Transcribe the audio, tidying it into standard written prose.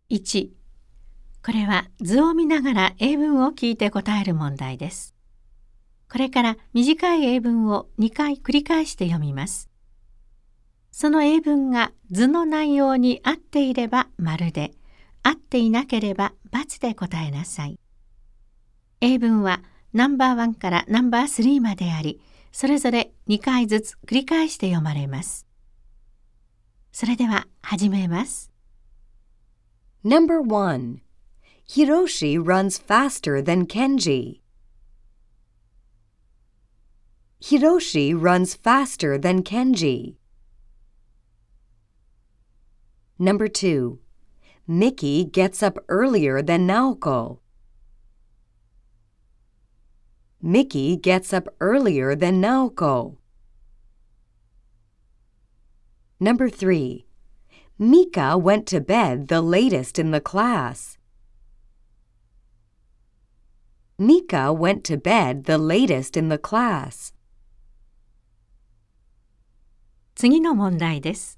1、これは図を見ながら英文を聞いて答える問題です。これから短い英文を2回繰り返して読みます。その英文が図の内容に合っていれば丸で、合っていなければ×で答えなさい。英文はナンバー1からナンバー3まであり、それぞれ2回ずつ繰り返して読まれます。それでは始めます。 Number 1. Hiroshi runs faster than Kenji. Hiroshi runs faster than Kenji. Number 2. Miki gets up earlier than Naoko. Miki gets up earlier than Naoko. Number 3. Mika went to bed the latest in the class. Mika went to bed the latest in the class. 次の問題です。